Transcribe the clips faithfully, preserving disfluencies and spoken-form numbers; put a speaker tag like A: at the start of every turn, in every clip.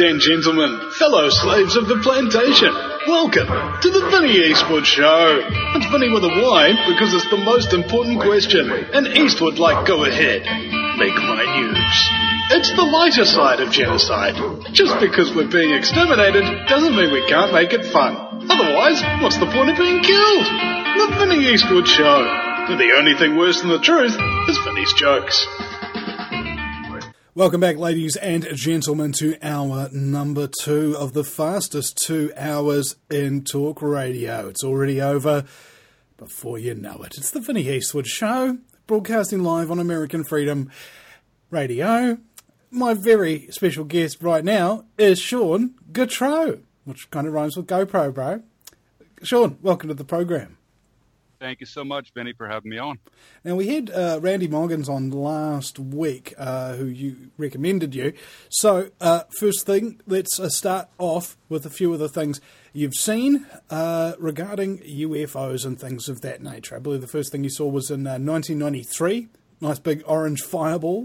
A: and gentlemen, fellow slaves of the plantation, welcome to the Vinny Eastwood Show. It's Vinny with a Y because it's the most important question, and Eastwood like go ahead, make my news. It's the lighter side of genocide. Just because we're being exterminated doesn't mean we can't make it fun. Otherwise, what's the point of being killed? The Vinny Eastwood Show. And the only thing worse than the truth is Vinny's jokes.
B: Welcome back, ladies and gentlemen, to hour number two of the fastest two hours in talk radio. It's already over before you know it. It's the Vinny Eastwood Show, broadcasting live on American Freedom Radio. My very special guest right now is Sean Gautreaux, which kind of rhymes with GoPro, bro. Sean, welcome to the program.
C: Thank you so much, Vinny, for having me on.
B: Now, we had uh, Randy Moggins on last week, uh, who you recommended you. So, uh, first thing, let's uh, start off with a few of the things you've seen uh, regarding U F Os and things of that nature. I believe the first thing you saw was in uh, nineteen ninety-three. Nice big orange fireball.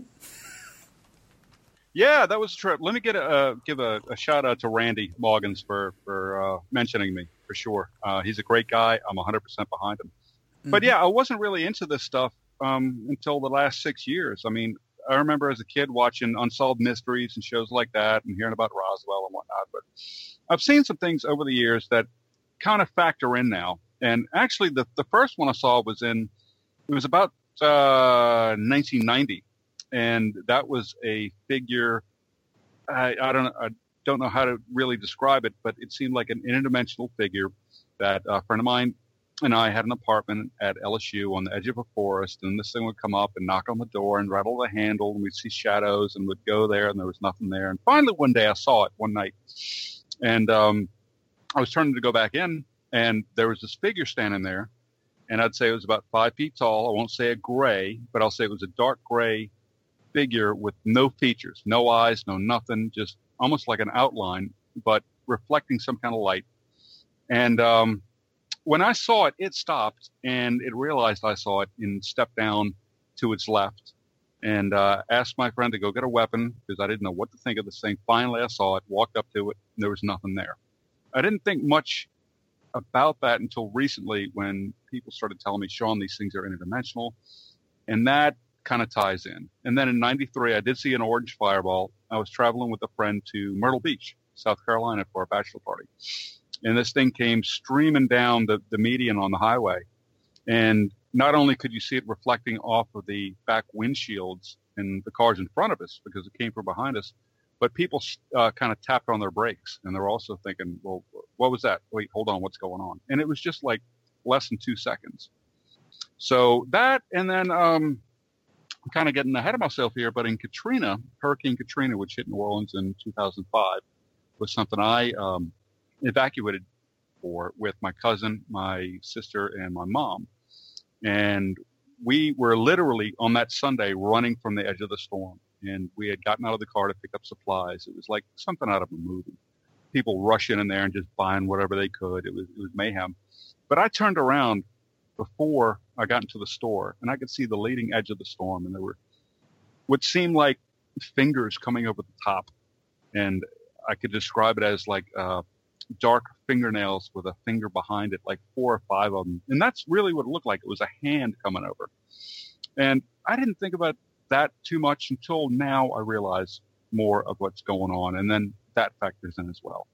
C: Yeah, that was a trip. Let me get a, uh, give a, a shout out to Randy Moggins for, for uh, mentioning me, for sure. Uh, he's a great guy. I'm one hundred percent behind him. But yeah, I wasn't really into this stuff um, until the last six years. I mean, I remember as a kid watching Unsolved Mysteries and shows like that and hearing about Roswell and whatnot. But I've seen some things over the years that kind of factor in now. And actually, the, the first one I saw was in, it was about uh, nineteen ninety. And that was a figure, I, I don't I don't know how to really describe it, but it seemed like an interdimensional figure that a friend of mine and I had an apartment at L S U on the edge of a forest, and this thing would come up and knock on the door and rattle the handle, and we'd see shadows, and we'd go there, and there was nothing there. And finally, one day, I saw it one night, and um, I was turning to go back in, and there was this figure standing there, and I'd say it was about five feet tall. I won't say a gray, but I'll say it was a dark gray figure with no features, no eyes, no nothing, just almost like an outline, but reflecting some kind of light. And um when I saw it, it stopped, and it realized I saw it and stepped down to its left and uh, asked my friend to go get a weapon because I didn't know what to think of this thing. Finally, I saw it, walked up to it, and there was nothing there. I didn't think much about that until recently when people started telling me, Sean, these things are interdimensional, and that kind of ties in. And then in ninety-three, I did see an orange fireball. I was traveling with a friend to Myrtle Beach, South Carolina, for a bachelor party. And this thing came streaming down the, the median on the highway. And not only could you see it reflecting off of the back windshields and the cars in front of us because it came from behind us, but people uh, kind of tapped on their brakes. And they're also thinking, well, what was that? Wait, hold on, what's going on? And it was just like less than two seconds. So that, and then um, I'm kind of getting ahead of myself here, but in Katrina, Hurricane Katrina, which hit New Orleans in two thousand five, was something I um, – evacuated for with my cousin, my sister, and my mom. And we were literally on that Sunday running from the edge of the storm. And we had gotten out of the car to pick up supplies. It was like something out of a movie. People rushing in there and just buying whatever they could. It was, it was mayhem. But I turned around before I got into the store, and I could see the leading edge of the storm. And there were what seemed like fingers coming over the top. And I could describe it as like uh dark fingernails with a finger behind it, like four or five of them. And that's really what it looked like. It was a hand coming over. And I didn't think about that too much until now I realize more of what's going on. And then that factors in as well.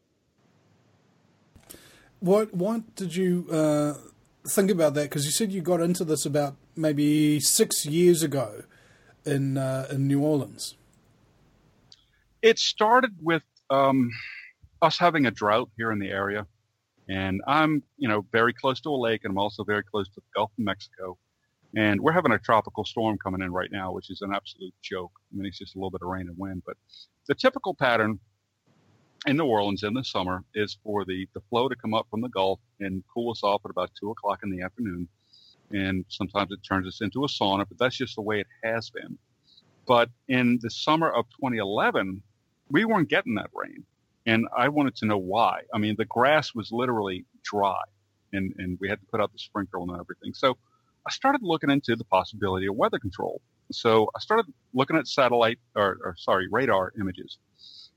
B: What, what did you uh, think about that? Because you said you got into this about maybe six years ago in, uh, in New Orleans.
C: It started with, um, us having a drought here in the area, and I'm, you know, very close to a lake, and I'm also very close to the Gulf of Mexico, and we're having a tropical storm coming in right now, which is an absolute joke. I mean, it's just a little bit of rain and wind, but the typical pattern in New Orleans in the summer is for the, the flow to come up from the Gulf and cool us off at about two o'clock in the afternoon, and sometimes it turns us into a sauna, but that's just the way it has been. But in the summer of twenty eleven, we weren't getting that rain. And I wanted to know why. I mean, the grass was literally dry, and, and we had to put out the sprinkler and everything. So I started looking into the possibility of weather control. So I started looking at satellite, or, or sorry, radar images.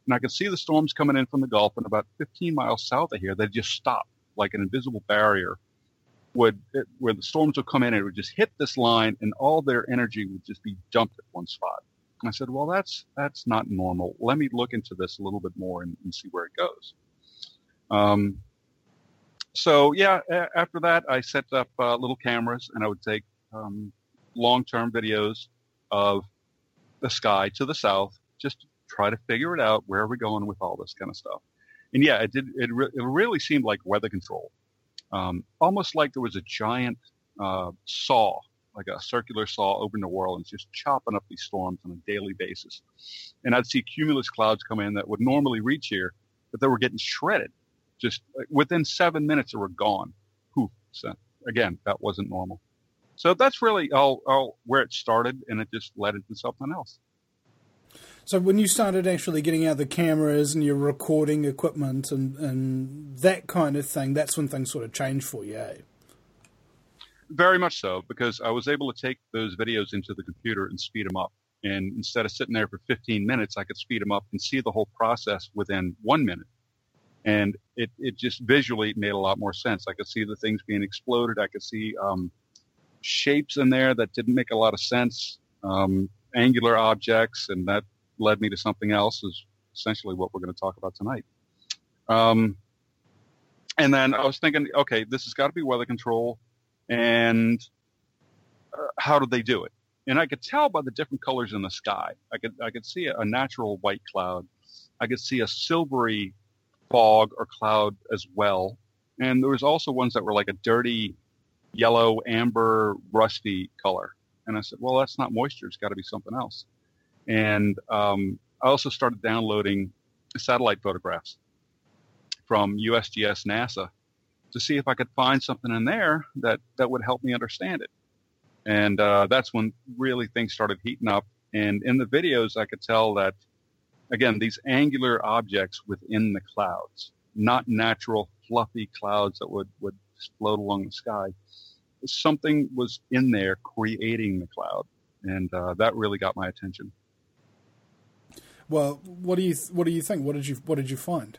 C: And I could see the storms coming in from the Gulf, and about fifteen miles south of here, they'd just stop like an invisible barrier. Would it, where the storms would come in, and it would just hit this line, and all their energy would just be dumped at one spot. And I said, well, that's that's not normal. Let me look into this a little bit more and, and see where it goes. Um, so, yeah, a- after that, I set up uh, little cameras, and I would take um, long-term videos of the sky to the south, just to try to figure it out. Where are we going with all this kind of stuff? And yeah, it did. It, re- it really seemed like weather control, um, almost like there was a giant uh, saw, like a circular saw over New Orleans, just chopping up these storms on a daily basis. And I'd see cumulus clouds come in that would normally reach here, but they were getting shredded. Just like, within seven minutes, they were gone. Poof. So again, that wasn't normal. So that's really all, all where it started, and it just led into something else.
B: So when you started actually getting out the cameras and your recording equipment and, and that kind of thing, that's when things sort of changed for you, eh?
C: Very much so, because I was able to take those videos into the computer and speed them up. And instead of sitting there for fifteen minutes, I could speed them up and see the whole process within one minute. And it, it just visually made a lot more sense. I could see the things being exploded. I could see um, shapes in there that didn't make a lot of sense, um, angular objects, and that led me to something else, is essentially what we're going to talk about tonight. Um, and then I was thinking, okay, this has got to be weather control, and uh, how did they do it? And I could tell by the different colors in the sky. I could I could see a, a natural white cloud. I could see a silvery fog or cloud as well. And there was also ones that were like a dirty yellow, amber, rusty color. And I said, well, that's not moisture. It's got to be something else. And um, I also started downloading satellite photographs from U S G S NASA to see if I could find something in there that, that would help me understand it. And uh, that's when really things started heating up. And in the videos, I could tell that, again, these angular objects within the clouds, not natural fluffy clouds that would, would float along the sky. Something was in there creating the cloud. And uh, that really got my attention.
B: Well, what do you th- what do you think? What did you what did you find?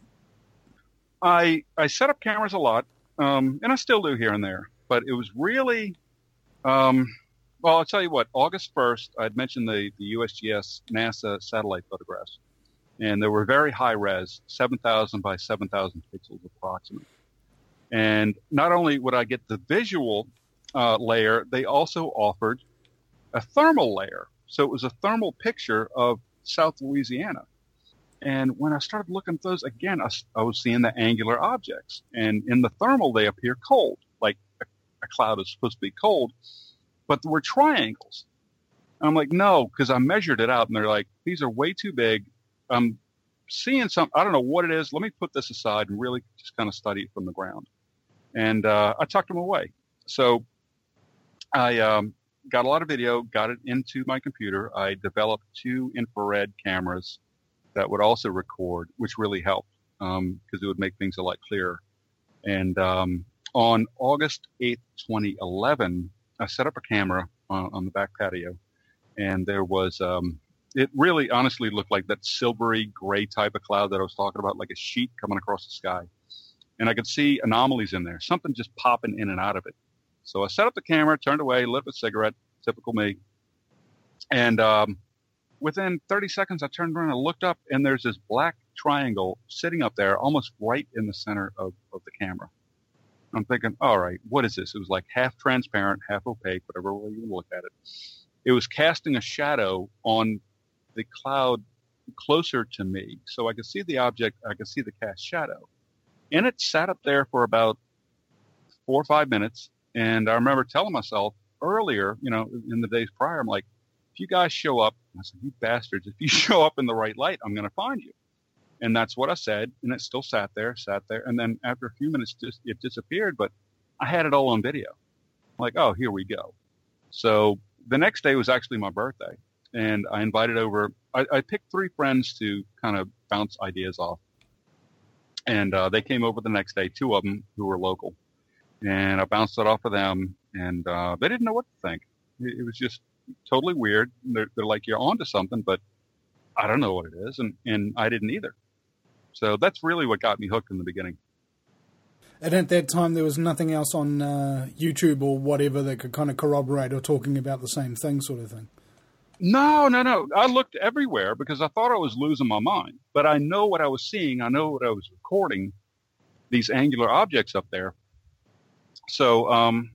C: I I set up cameras a lot, um, and I still do here and there. But it was really, um, well, I'll tell you what. August first, I'd mentioned the the U S G S NASA satellite photographs, and they were very high res, seven thousand by seven thousand pixels approximately. And not only would I get the visual uh, layer, they also offered a thermal layer. So it was a thermal picture of South Louisiana. And when I started looking at those again, I, I was seeing the angular objects. And in the thermal, they appear cold, like a, a cloud is supposed to be cold, but there were triangles. And I'm like, no, because I measured it out, and they're like, these are way too big. I'm seeing some, I don't know what it is. Let me put this aside and really just kind of study it from the ground. And uh, I tucked them away. So I um, got a lot of video, got it into my computer. I developed two infrared cameras that would also record, which really helped because um, it would make things a lot clearer. And um, on August eighth, twenty eleven, I set up a camera on, on the back patio, and there was, um, it really honestly looked like that silvery gray type of cloud that I was talking about, like a sheet coming across the sky. And I could see anomalies in there, something just popping in and out of it. So I set up the camera, turned away, lit up a cigarette, typical me. And um, within thirty seconds, I turned around and looked up, and there's this black triangle sitting up there, almost right in the center of, of the camera. I'm thinking, all right, what is this? It was like half transparent, half opaque, whatever way you look at it. It was casting a shadow on the cloud closer to me. So I could see the object, I could see the cast shadow. And it sat up there for about four or five minutes. And I remember telling myself earlier, you know, in the days prior, I'm like, if you guys show up, I said, you bastards, if you show up in the right light, I'm going to find you. And that's what I said. And it still sat there, sat there. And then after a few minutes, just, it disappeared. But I had it all on video. I'm like, oh, here we go. So the next day was actually my birthday. And I invited over, I, I picked three friends to kind of bounce ideas off. And uh, they came over the next day, two of them who were local. And I bounced it off of them, and uh, they didn't know what to think. It, it was just totally weird. They're, they're like, you're onto something, but I don't know what it is, and, and I didn't either. So that's really what got me hooked in the beginning.
B: And at that time, there was nothing else on uh, YouTube or whatever that could kind of corroborate or talking about the same thing sort of thing?
C: No, no, no. I looked everywhere because I thought I was losing my mind. But I know what I was seeing. I know what I was recording, these angular objects up there. So um,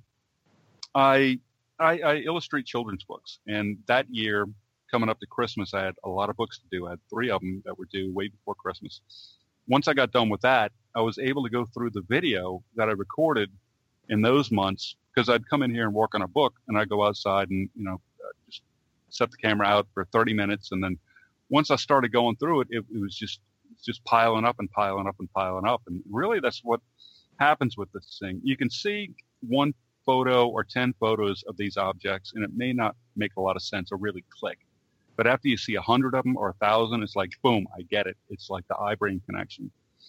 C: I, I, I illustrate children's books. And that year, coming up to Christmas, I had a lot of books to do. I had three of them that were due way before Christmas. Once I got done with that, I was able to go through the video that I recorded in those months because I'd come in here and work on a book, and I'd go outside and, you know, uh, just set the camera out for thirty minutes. And then once I started going through it, it, it was just just piling up and piling up and piling up. And really, that's what happens with this thing. You can see one photo or ten photos of these objects, and it may not make a lot of sense or really click. But after you see a hundred of them or a thousand, it's like, boom, I get it. It's like the eye-brain connection.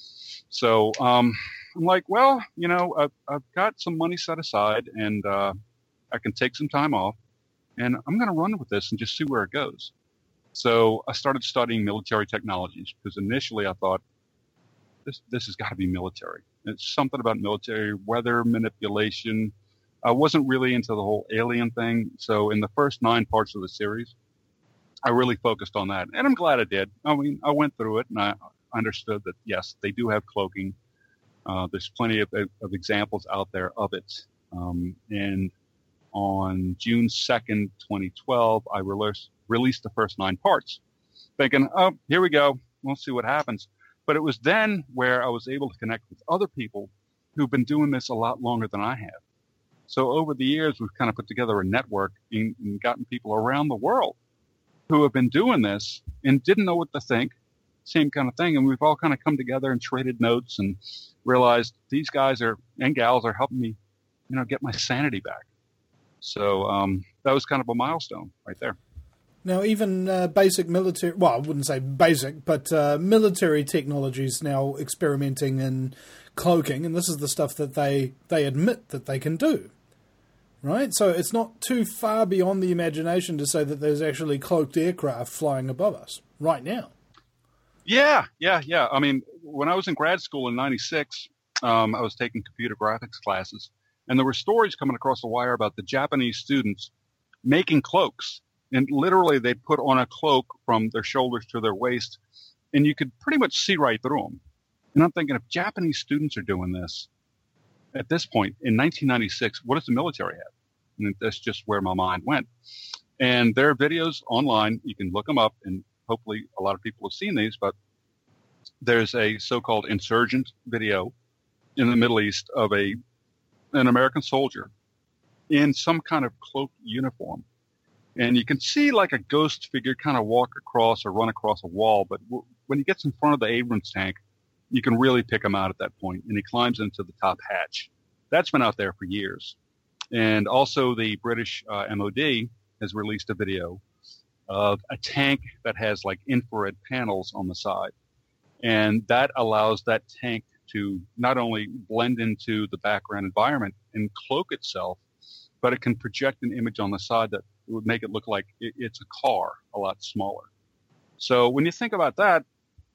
C: So um, I'm like, well, you know, I've, I've got some money set aside, and uh, I can take some time off, and I'm going to run with this and just see where it goes. So I started studying military technologies because initially I thought, this this has got to be military. It's something about military, weather manipulation. I wasn't really into the whole alien thing. So in the first nine parts of the series, I really focused on that, and I'm glad I did. I mean, I went through it, and I understood that, yes, they do have cloaking. Uh, there's plenty of, of examples out there of it. Um, and on June second, twenty twelve, I released, released the first nine parts, thinking, oh, here we go. We'll see what happens. But it was then where I was able to connect with other people who've been doing this a lot longer than I have. So over the years, we've kind of put together a network and, and gotten people around the world who have been doing this and didn't know what to think, same kind of thing. And we've all kind of come together and traded notes and realized these guys are and gals are helping me, you know, get my sanity back. So um, that was kind of a milestone right there.
B: Now, even uh, basic military, well, I wouldn't say basic, but uh, military technologies now experimenting in cloaking, and this is the stuff that they, they admit that they can do. Right? So it's not too far beyond the imagination to say that there's actually cloaked aircraft flying above us right now.
C: Yeah, yeah, yeah. I mean, when I was in grad school in ninety-six, um, I was taking computer graphics classes, and there were stories coming across the wire about the Japanese students making cloaks. And literally, they put on a cloak from their shoulders to their waist, and you could pretty much see right through them. And I'm thinking, if Japanese students are doing this, at this point, in nineteen ninety-six, what does the military have? And that's just where my mind went. And there are videos online. You can look them up, and hopefully a lot of people have seen these, but there's a so-called insurgent video in the Middle East of a an American soldier in some kind of cloaked uniform. And you can see like a ghost figure kind of walk across or run across a wall. But w- when he gets in front of the Abrams tank, you can really pick him out at that point, and he climbs into the top hatch. That's been out there for years. And also the British uh, M O D has released a video of a tank that has like infrared panels on the side. And that allows that tank to not only blend into the background environment and cloak itself, but it can project an image on the side that would make it look like it, it's a car a lot smaller. So when you think about that,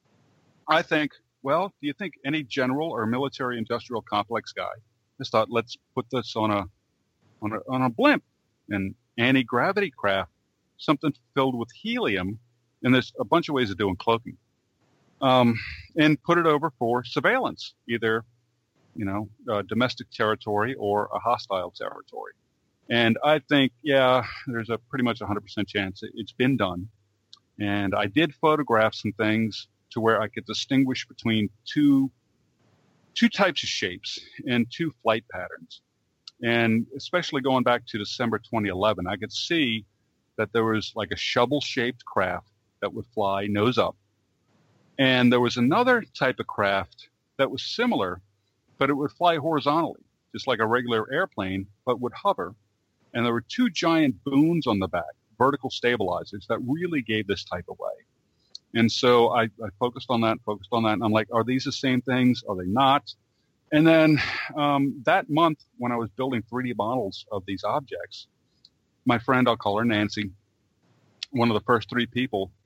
C: I think, well, do you think any general or military industrial complex guy just thought, let's put this on a on a, on a blimp, an anti-gravity craft, something filled with helium, and there's a bunch of ways of doing cloaking, um, and put it over for surveillance, either, you know, uh, domestic territory or a hostile territory. And I think, yeah, there's a pretty much one hundred percent chance it's been done. And I did photograph some things to where I could distinguish between two two types of shapes and two flight patterns. And especially going back to December twenty eleven, I could see that there was like a shovel-shaped craft that would fly nose up. And there was another type of craft that was similar, but it would fly horizontally, just like a regular airplane, but would hover. And there were two giant booms on the back, vertical stabilizers, that really gave this type away. And so I, I focused on that, focused on that, and I'm like, are these the same things? Are they not? And then um, that month, when I was building three D models of these objects, my friend, I'll call her Nancy, one of the first three people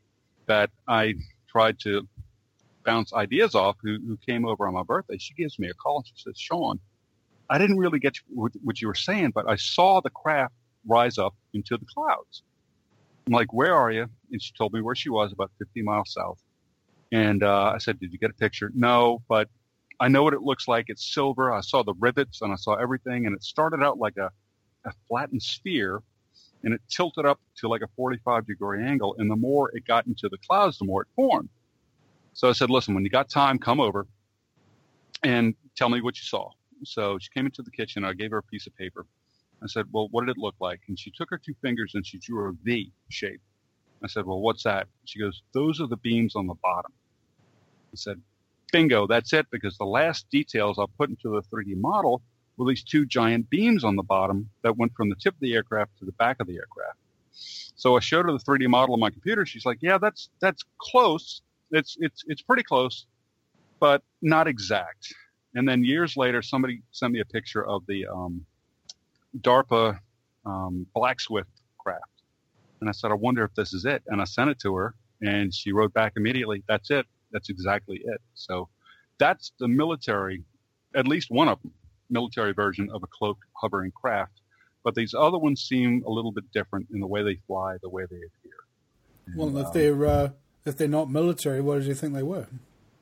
C: that I tried to bounce ideas off, who, who came over on my birthday, she gives me a call and she says, Sean, I didn't really get what, what you were saying, but I saw the craft rise up into the clouds. I'm like, where are you? And she told me where she was, about fifty miles south. And uh, I said, did you get a picture? No, but I know what it looks like. It's silver. I saw the rivets and I saw everything. And it started out like a, a flattened sphere, and it tilted up to like a forty-five degree angle. And the more it got into the clouds, the more it formed. So I said, listen, when you got time, come over and tell me what you saw. So she came into the kitchen. I gave her a piece of paper. I said, well, what did it look like? And she took her two fingers and she drew a V shape. I said, well, what's that? She goes, those are the beams on the bottom. I said, bingo, that's it, because the last details I put into the three D model were these two giant beams on the bottom that went from the tip of the aircraft to the back of the aircraft. So I showed her the three D model on my computer. She's like, yeah, that's that's close. It's it's it's pretty close, but not exact. And then years later, somebody sent me a picture of the um, DARPA um, Black Swift craft. And I said, I wonder if this is it. And I sent it to her, and she wrote back immediately, that's it. That's exactly it. So that's the military, at least one of them, military version of a cloaked hovering craft. But these other ones seem a little bit different in the way they fly, the way they appear. And,
B: well, if
C: um,
B: they're uh, if they're not military, what did you think they were?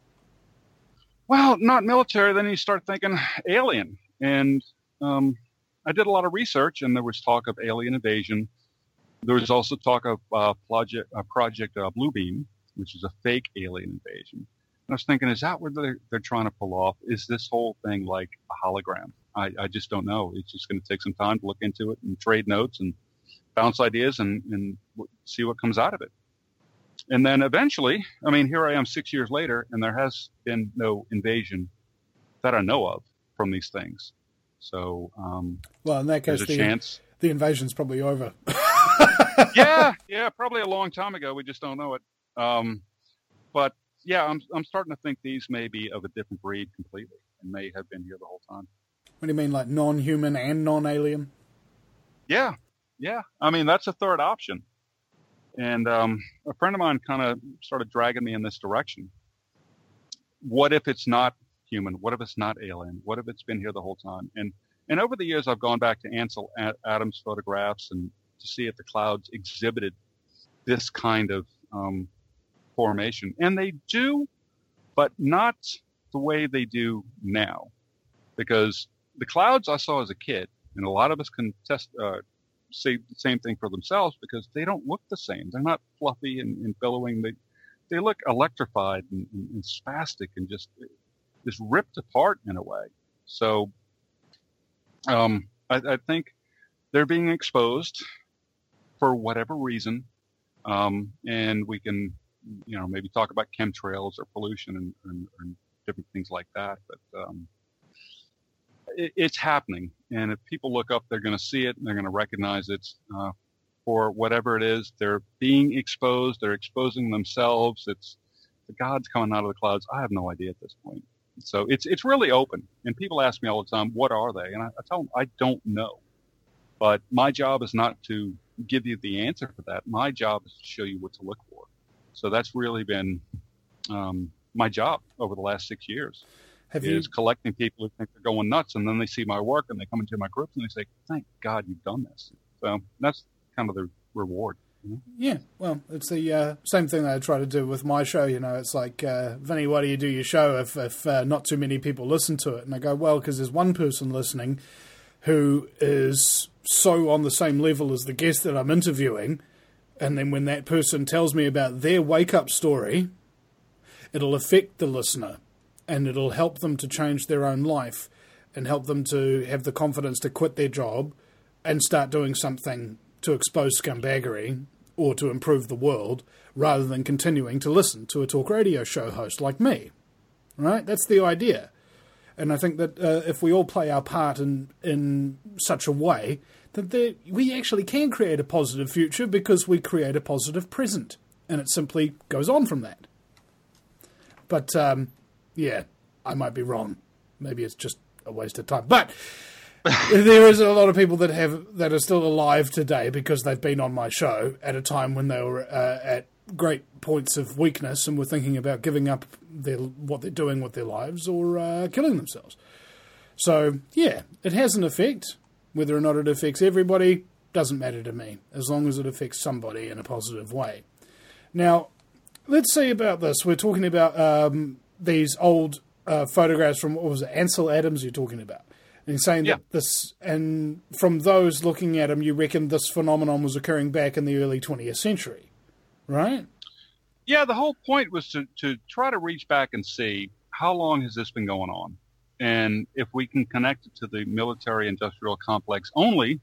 C: Well, not military. Then you start thinking alien. And um, I did a lot of research, and there was talk of alien invasion. There was also talk of uh, project, uh, Project uh, Bluebeam, which is a fake alien invasion. And I was thinking, is that what they're, they're trying to pull off? Is this whole thing like a hologram? I, I just don't know. It's just going to take some time to look into it and trade notes and bounce ideas and, and see what comes out of it. And then eventually, I mean, here I am six years later, and there has been no invasion that I know of from these things. So, um,
B: well, in that case,
C: there's a
B: the,
C: chance.
B: the invasion's probably over.
C: yeah, yeah, probably a long time ago. We just don't know it. Um, but yeah, I'm I'm starting to think these may be of a different breed completely, and may have been here the whole time.
B: What do you mean, like non-human and non-alien?
C: Yeah, yeah. I mean, that's a third option. And um, a friend of mine kind of started dragging me in this direction. What if it's not human? What if it's not alien? What if it's been here the whole time? And and over the years, I've gone back to Ansel Adams' photographs and to see if the clouds exhibited this kind of um, formation. And they do, but not the way they do now. Because the clouds I saw as a kid, and a lot of us can test, uh, say the same thing for themselves, because they don't look the same. They're not fluffy and, and billowing. They they look electrified and, and, and spastic and just just ripped apart in a way. So um, I, I think they're being exposed for whatever reason, um, and we can, you know, maybe talk about chemtrails or pollution and, and, and different things like that. But um, it, it's happening, and if people look up, they're going to see it and they're going to recognize it uh, for whatever it is. They're being exposed. They're exposing themselves. It's the gods coming out of the clouds. I have no idea at this point. So it's it's really open, and people ask me all the time, "What are they?" And I, I tell them, I don't know. But my job is not to give you the answer for that. My job is to show you what to look for. So that's really been um, my job over the last six years. Have is you... collecting people who think they're going nuts, and then they see my work and they come into my groups and they say, "Thank God you've done this." So that's kind of the reward. You know?
B: Yeah, well, it's the uh, same thing that I try to do with my show. You know, it's like, uh, Vinny, why do you do your show if, if uh, not too many people listen to it? And I go, well, because there's one person listening who is so on the same level as the guest that I'm interviewing, and then when that person tells me about their wake-up story, it'll affect the listener, and it'll help them to change their own life and help them to have the confidence to quit their job and start doing something to expose scumbaggery or to improve the world, rather than continuing to listen to a talk radio show host like me. Right? That's the idea. And I think that uh, if we all play our part in in such a way, that there, we actually can create a positive future, because we create a positive present. And it simply goes on from that. But, um, yeah, I might be wrong. Maybe it's just a waste of time. But there is a lot of people that have that are still alive today because they've been on my show at a time when they were uh, at great points of weakness and were thinking about giving up their what they're doing with their lives or uh, killing themselves. So, yeah, it has an effect. Whether or not it affects everybody doesn't matter to me, as long as it affects somebody in a positive way. Now, let's see about this. We're talking about um, these old uh, photographs from, what was it, Ansel Adams you're talking about. And saying
C: yeah.
B: that this, and from those looking at him, you reckon this phenomenon was occurring back in the early twentieth century, right?
C: Yeah, the whole point was to, to try to reach back and see how long has this been going on. And if we can connect it to the military-industrial complex only,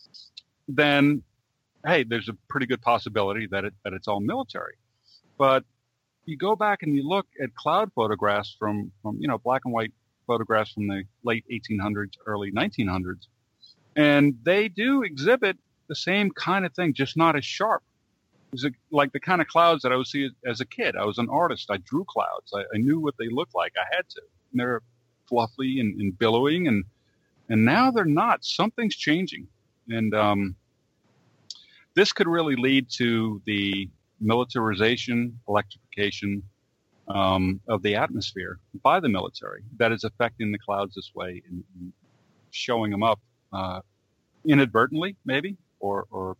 C: then, hey, there's a pretty good possibility that it that it's all military. But you go back and you look at cloud photographs from, from you know, black and white photographs from the late eighteen hundreds, early nineteen hundreds, and they do exhibit the same kind of thing, just not as sharp. It's like the kind of clouds that I would see as a kid. I was an artist. I drew clouds. I, I knew what they looked like. I had to. And they're fluffy and, and billowing, and and now they're not. Something's changing, and um, this could really lead to the militarization, electrification um, of the atmosphere by the military that is affecting the clouds this way and, and showing them up uh, inadvertently, maybe, or or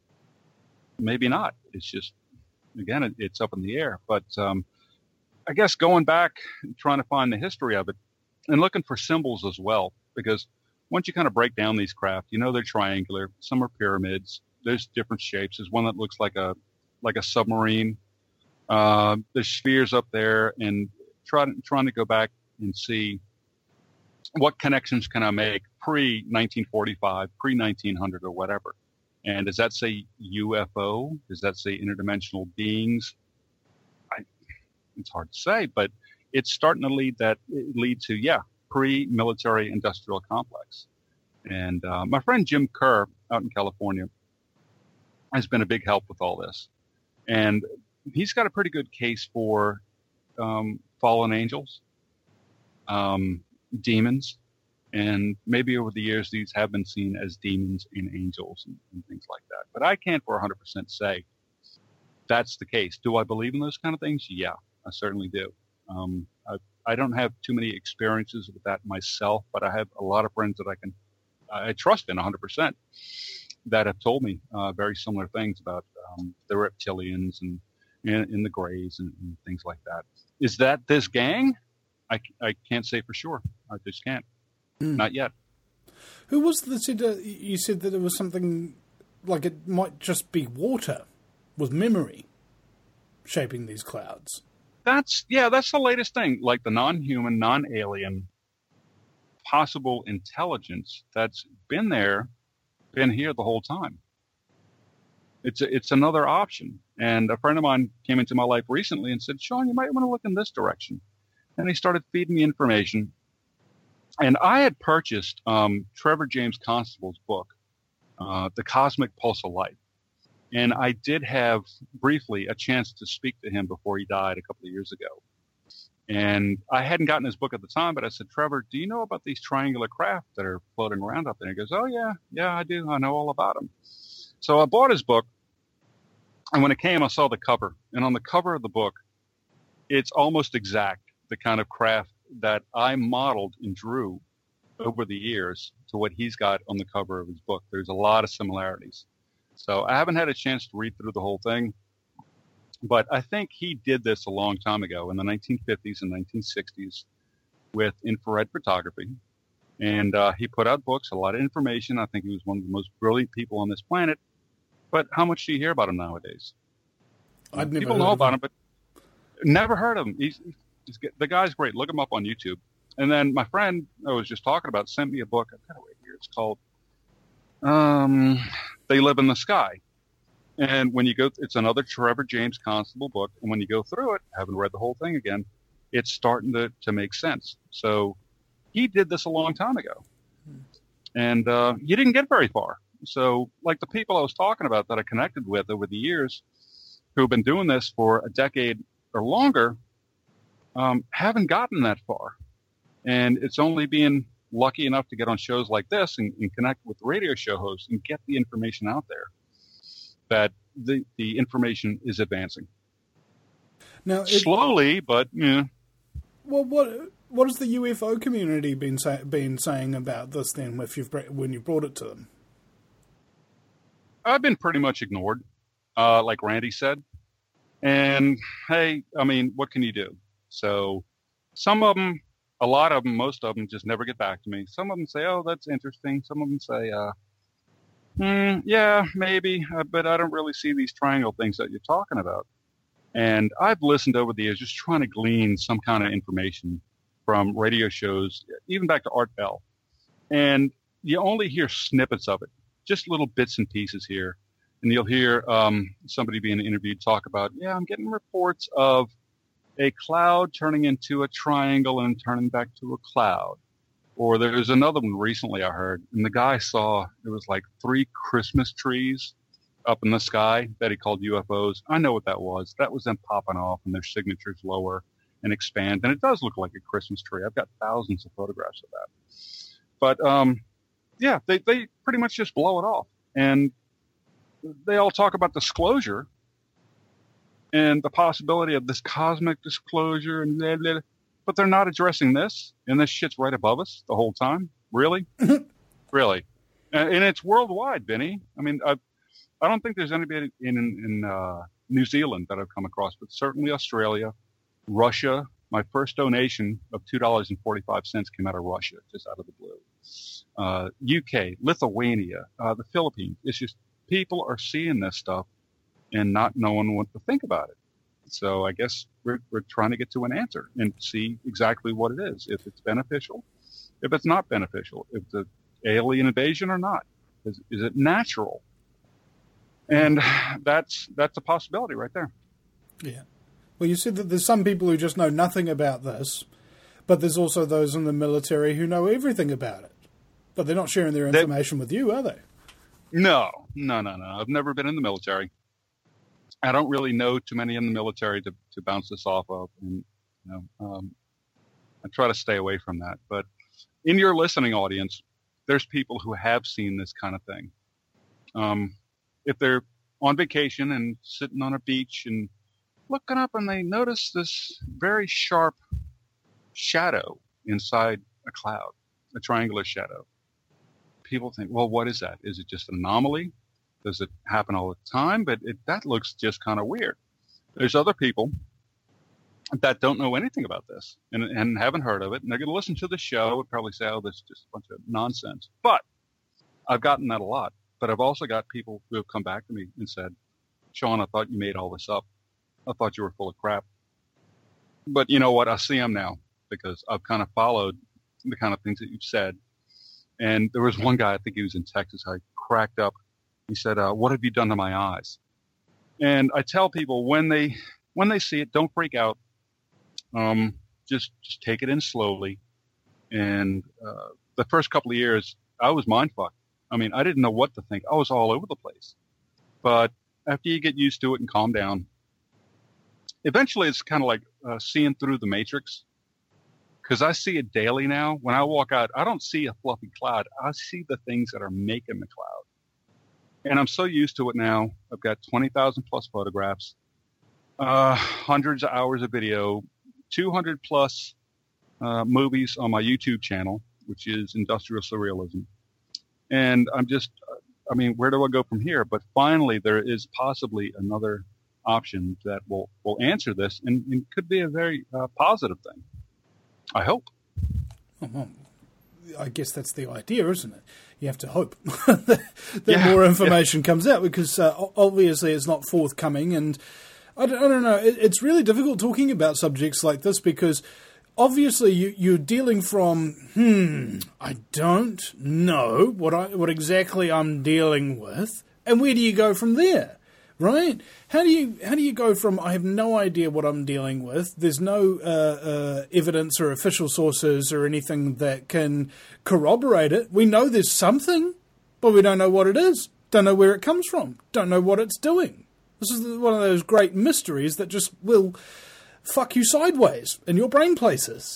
C: maybe not. It's just, again, it, it's up in the air. But um, I guess going back, trying to find the history of it, and looking for symbols as well, because once you kind of break down these craft, you know they're triangular. Some are pyramids. There's different shapes. There's one that looks like a like a submarine. Uh, there's spheres up there, and trying trying to go back and see what connections can I make pre nineteen forty-five, pre nineteen hundred, or whatever. And does that say U F O? Does that say interdimensional beings? I, it's hard to say, but it's starting to lead that lead to yeah, pre-military industrial complex. And uh, my friend Jim Kerr out in California has been a big help with all this, and he's got a pretty good case for um, fallen angels, um, demons, and maybe over the years these have been seen as demons and angels and, and things like that. But I can't for one hundred percent say that's the case. Do I believe in those kind of things? Yeah, I certainly do. Um, I, I don't have too many experiences with that myself, but I have a lot of friends that I can I trust in one hundred percent that have told me uh, very similar things about um, the reptilians and, and, and the Greys and, and things like that. Is that this gang? I, I can't say for sure. I just can't. Mm. Not yet.
B: Who was the said? Uh, you said that it was something like it might just be water with memory shaping these clouds.
C: That's yeah. That's the latest thing. Like the non-human, non-alien, possible intelligence that's been there, been here the whole time. It's a, it's another option. And a friend of mine came into my life recently and said, "Sean, you might want to look in this direction." And he started feeding me information. And I had purchased um, Trevor James Constable's book, uh, The Cosmic Pulse of Life. And I did have briefly a chance to speak to him before he died a couple of years ago. And I hadn't gotten his book at the time, but I said, "Trevor, do you know about these triangular craft that are floating around up there?" He goes, "Oh, yeah, yeah, I do. I know all about them." So I bought his book. And when it came, I saw the cover. And on the cover of the book, it's almost exact, the kind of craft that I modeled and drew over the years to what he's got on the cover of his book. There's a lot of similarities. So I haven't had a chance to read through the whole thing, but I think he did this a long time ago in the nineteen fifties and nineteen sixties with infrared photography. And uh, he put out books, a lot of information. I think he was one of the most brilliant people on this planet. But how much do you hear about him nowadays?
B: I've never
C: People
B: heard
C: know
B: of
C: about
B: him.
C: him, but never heard of him. He's, he's, the guy's great. Look him up on YouTube. And then my friend I was just talking about sent me a book. I've got it right here. It's called um, They Live in the Sky. And when you go, it's another Trevor James Constable book. And when you go through it, I haven't read the whole thing again, it's starting to, to make sense. So he did this a long time ago. And uh, you didn't get very far. So like the people I was talking about that I connected with over the years who have been doing this for a decade or longer um, haven't gotten that far. And it's only being lucky enough to get on shows like this and, and connect with radio show hosts and get the information out there that the, the information is advancing.
B: Now, it,
C: slowly, but yeah.
B: Well, what what has the U F O community been say, been saying about this then? If you've when you brought it to them,
C: I've been pretty much ignored, uh, like Randy said. And hey, I mean, what can you do? So, some of them, a lot of them, most of them, just never get back to me. Some of them say, "Oh, that's interesting." Some of them say, uh, mm, "Yeah, maybe," uh, but I don't really see these triangle things that you're talking about. And I've listened over the years just trying to glean some kind of information from radio shows, even back to Art Bell. And you only hear snippets of it, just little bits and pieces here. And you'll hear um, somebody being interviewed talk about, yeah, I'm getting reports of a cloud turning into a triangle and turning back to a cloud. Or there's another one recently I heard, and the guy saw it was like three Christmas trees up in the sky that he called U F Os. I know what that was. That was them popping off and their signatures lower and expand. And it does look like a Christmas tree. I've got thousands of photographs of that. But, um, yeah, they, they pretty much just blow it off. And they all talk about disclosure and the possibility of this cosmic disclosure, and blah, blah, but they're not addressing this. And this shit's right above us the whole time. Really? Really? And, and it's worldwide, Vinny. I mean, I've, I don't think there's anybody in, in uh, New Zealand that I've come across, but certainly Australia, Russia. My first donation of two dollars and forty-five cents came out of Russia, just out of the blue. Uh, U K, Lithuania, uh, the Philippines. It's just people are seeing this stuff and not knowing what to think about it. So I guess we're, we're trying to get to an answer and see exactly what it is, if it's beneficial, if it's not beneficial, if it's an alien invasion or not. Is, is it natural? And that's that's a possibility right there.
B: Yeah. Well, you said that there's some people who just know nothing about this, but there's also those in the military who know everything about it. But they're not sharing their information they, with you, are they?
C: No, no, no, no. I've never been in the military. I don't really know too many in the military to, to bounce this off of. And, you know, um, I try to stay away from that. But in your listening audience, there's people who have seen this kind of thing. Um, if they're on vacation and sitting on a beach and looking up and they notice this very sharp shadow inside a cloud, a triangular shadow, people think, well, what is that? Is it just an anomaly? Does it happen all the time? But it, that looks just kind of weird. There's other people that don't know anything about this and, and haven't heard of it, and they're going to listen to the show and probably say, oh, this is just a bunch of nonsense. But I've gotten that a lot. But I've also got people who have come back to me and said, Sean, I thought you made all this up. I thought you were full of crap. But you know what? I see them now because I've kind of followed the kind of things that you've said. And there was one guy, I think he was in Texas, I cracked up. He said, uh, what have you done to my eyes? And I tell people when they when they see it, don't freak out. Um, just, just take it in slowly. And uh, the first couple of years, I was mind fucked. I mean, I didn't know what to think. I was all over the place. But after you get used to it and calm down, eventually it's kind of like uh, seeing through the matrix. Because I see it daily now. When I walk out, I don't see a fluffy cloud. I see the things that are making the cloud. And I'm so used to it now. I've got twenty thousand plus photographs, uh, hundreds of hours of video, two hundred plus uh, movies on my YouTube channel, which is Industrial Surrealism. And I'm just, I mean, where do I go from here? But finally, there is possibly another option that will, will answer this and, and could be a very uh, positive thing. I hope.
B: Oh, well, I guess that's the idea, isn't it? You have to hope that
C: yeah,
B: more information
C: yeah.
B: comes out because uh, obviously it's not forthcoming. And I don't, I don't know, it, it's really difficult talking about subjects like this because obviously you, you're dealing from, hmm, I don't know what I what exactly I'm dealing with, and where do you go from there, right? How do you how do you go from I have no idea what I'm dealing with, there's no uh, uh, evidence or official sources or anything that can corroborate it. We know there's something, but we don't know what it is, don't know where it comes from, don't know what it's doing. This is one of those great mysteries that just will fuck you sideways in your brain places.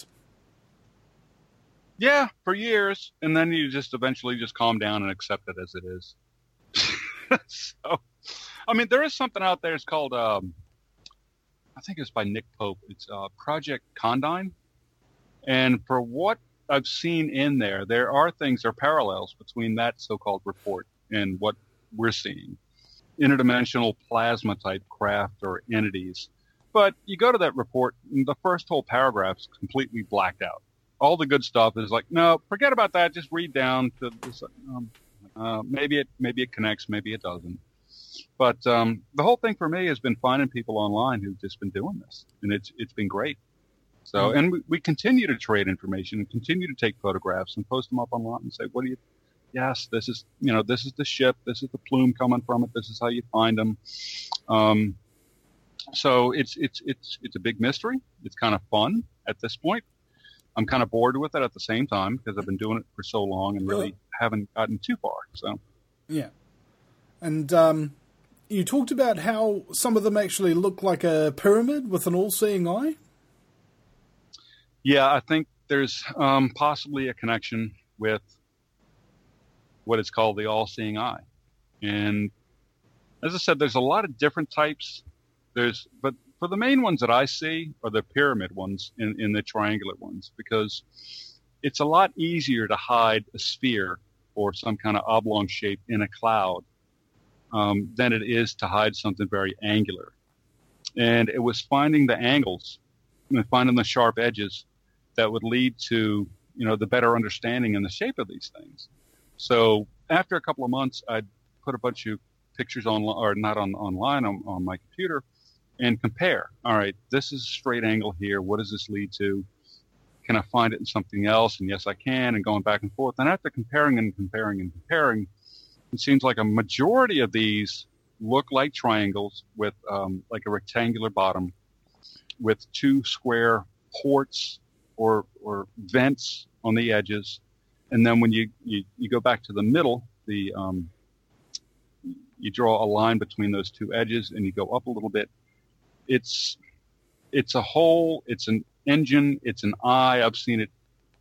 C: Yeah, for years. And then you just eventually just calm down and accept it as it is. So, I mean, there is something out there. It's called, um, I think it's by Nick Pope. It's uh, Project Condign. And for what I've seen in there, there are things, there are parallels between that so-called report and what we're seeing. Interdimensional plasma type craft or entities. But you go to that report, and the first whole paragraph's completely blacked out. All the good stuff is like, no, forget about that. Just read down to this. Um, uh, maybe it maybe it connects, maybe it doesn't. But um, the whole thing for me has been finding people online who've just been doing this, and it's it's been great. So, mm-hmm. and we, we continue to trade information and continue to take photographs and post them up online and say, what do you? Yes, this is you know this is the ship, this is the plume coming from it, this is how you find them. Um, so it's it's it's it's a big mystery. It's kind of fun at this point. I'm kind of bored with it at the same time because I've been doing it for so long and really haven't gotten too far. So,
B: yeah. And um, you talked about how some of them actually look like a pyramid with an all-seeing eye?
C: Yeah, I think there's um, possibly a connection with what is called the all-seeing eye. And as I said, there's a lot of different types. There's, but for the main ones that I see are the pyramid ones in, in the triangular ones, because it's a lot easier to hide a sphere or some kind of oblong shape in a cloud um, than it is to hide something very angular. And it was finding the angles and finding the sharp edges that would lead to, you know, the better understanding and the shape of these things. So after a couple of months, I'd put a bunch of pictures on, or not on online on, on my computer, and compare. All right, this is a straight angle here. What does this lead to? Can I find it in something else? And yes, I can. And going back and forth. And after comparing and comparing and comparing, it seems like a majority of these look like triangles with um, like a rectangular bottom with two square ports or or vents on the edges. And then when you, you, you go back to the middle, the um, you draw a line between those two edges and you go up a little bit. It's it's a hole, it's an engine, it's an eye. I've seen it,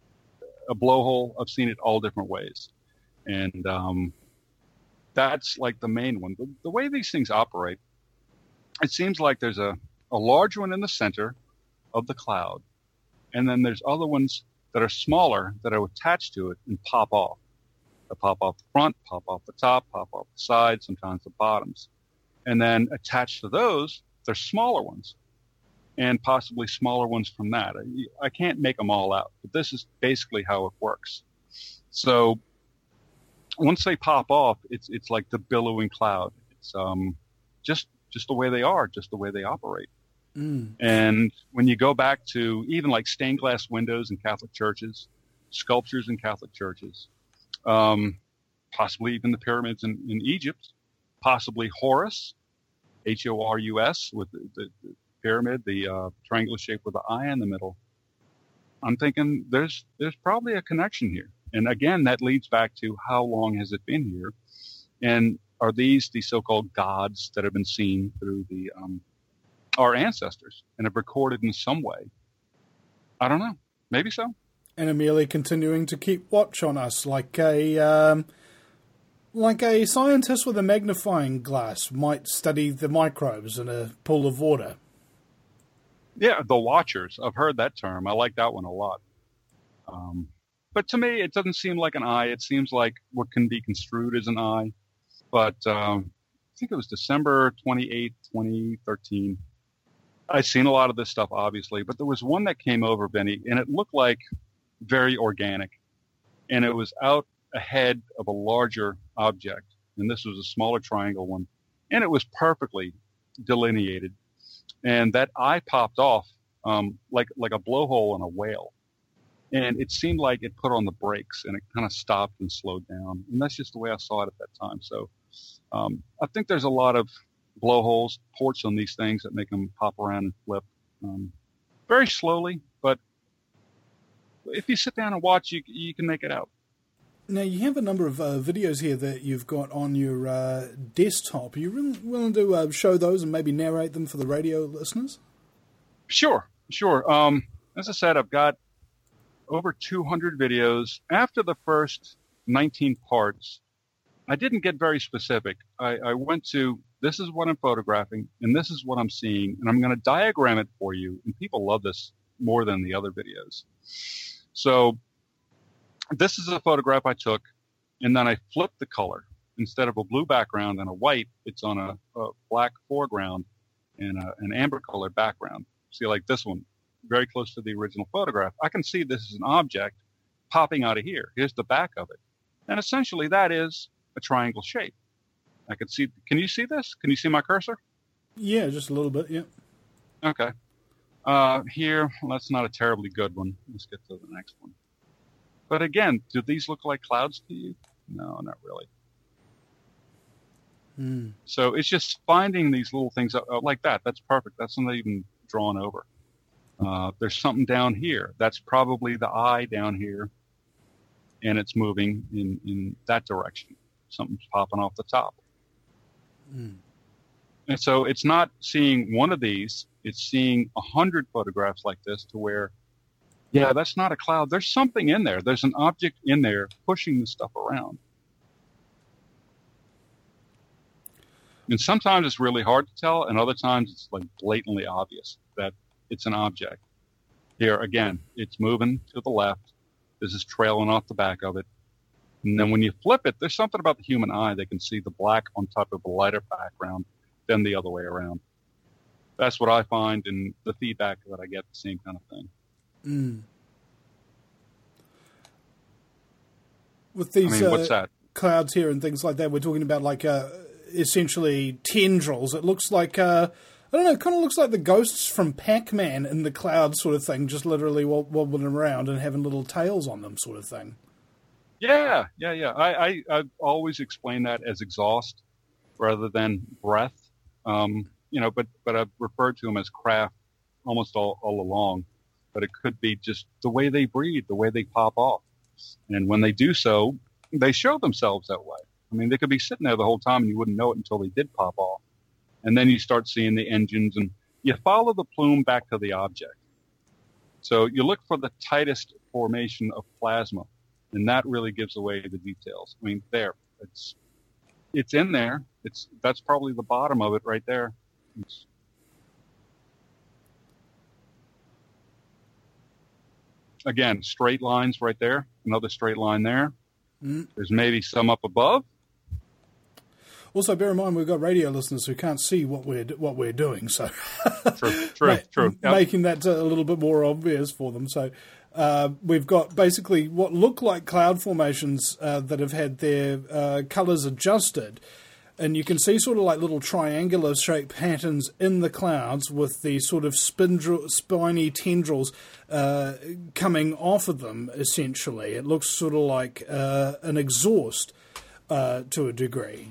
C: a blowhole. I've seen it all different ways. And um, that's like the main one. The, the way these things operate, it seems like there's a, a large one in the center of the cloud. And then there's other ones that are smaller that are attached to it and pop off. They pop off the front, pop off the top, pop off the side, sometimes the bottoms. And then attached to those, there's smaller ones and possibly smaller ones from that. I, I can't make them all out, but this is basically how it works. So once they pop off, it's it's like the billowing cloud. It's um just just the way they are, just the way they operate. Mm. And when you go back to even like stained glass windows in Catholic churches, sculptures in Catholic churches, um, possibly even the pyramids in, in Egypt, possibly Horus, H O R U S, with the, the, the pyramid, the uh, triangular shape with the eye in the middle. I'm thinking there's there's probably a connection here. And again, that leads back to how long has it been here? And are these the so-called gods that have been seen through the um, our ancestors and have recorded in some way? I don't know. Maybe so.
B: And are merely continuing to keep watch on us like a... Um... Like a scientist with a magnifying glass might study the microbes in a pool of water.
C: Yeah, the watchers. I've heard that term. I like that one a lot. Um, but to me, it doesn't seem like an eye. It seems like what can be construed as an eye. But um, I think it was December twenty-eighth, twenty thirteen. I've seen a lot of this stuff, obviously. But there was one that came over, Benny, and it looked like very organic. And it was out ahead of a larger object, and this was a smaller triangle one, and it was perfectly delineated, and that eye popped off um, like like a blowhole on a whale, and it seemed like it put on the brakes, and it kind of stopped and slowed down, and that's just the way I saw it at that time. So um, I think there's a lot of blowholes, ports on these things that make them pop around and flip um, very slowly, but if you sit down and watch, you you can make it out.
B: Now, you have a number of uh, videos here that you've got on your uh, desktop. Are you really willing to uh, show those and maybe narrate them for the radio listeners?
C: Sure, sure. Um, as I said, I've got over two hundred videos. After the first nineteen parts, I didn't get very specific. I, I went to, this is what I'm photographing, and this is what I'm seeing, and I'm going to diagram it for you. And people love this more than the other videos. So this is a photograph I took, and then I flipped the color. Instead of a blue background and a white, it's on a, a black foreground and a, an amber color background. See, like this one, very close to the original photograph. I can see this is an object popping out of here. Here's the back of it. And essentially that is a triangle shape. I can see, can you see this? Can you see my cursor?
B: Yeah, just a little bit, yeah.
C: Okay. Uh, here, well, that's not a terribly good one. Let's get to the next one. But again, do these look like clouds to you? No, not really.
B: Mm.
C: So it's just finding these little things uh, like that. That's perfect. That's not even drawn over. Uh, there's something down here. That's probably the eye down here, and it's moving in, in that direction. Something's popping off the top.
B: Mm.
C: And so it's not seeing one of these. It's seeing a hundred photographs like this to where, yeah, that's not a cloud. There's something in there. There's an object in there pushing the stuff around. And sometimes it's really hard to tell, and other times it's like blatantly obvious that it's an object. Here, again, it's moving to the left. This is trailing off the back of it. And then when you flip it, there's something about the human eye. They can see the black on top of a lighter background than the other way around. That's what I find in the feedback that I get, the same kind of thing.
B: Mm. With these
C: I mean, what's
B: uh,
C: that?
B: clouds here and things like that, we're talking about like uh, essentially tendrils. It looks like, uh, I don't know, it kind of looks like the ghosts from Pac-Man in the cloud sort of thing, just literally wob- wobbling around and having little tails on them sort of thing.
C: Yeah, yeah, yeah. I, I, I've always explained that as exhaust rather than breath. Um, you know, but, but I've referred to them as craft almost all, all along. But it could be just the way they breathe, the way they pop off. And when they do so, they show themselves that way. I mean, they could be sitting there the whole time and you wouldn't know it until they did pop off. And then you start seeing the engines and you follow the plume back to the object. So you look for the tightest formation of plasma, and that really gives away the details. I mean, there, it's, it's in there. It's, that's probably the bottom of it right there. It's, again, straight lines right there. Another straight line there.
B: Mm.
C: There's maybe some up above.
B: Also, bear in mind we've got radio listeners who can't see what we're what we're doing, so
C: True, true,
B: Ma-
C: true. Yep.
B: Making that a little bit more obvious for them. So uh, we've got basically what look like cloud formations uh, that have had their uh, colours adjusted. And you can see sort of like little triangular shaped patterns in the clouds with the sort of spindle, spiny tendrils uh, coming off of them, essentially. It looks sort of like uh, an exhaust uh, to a degree.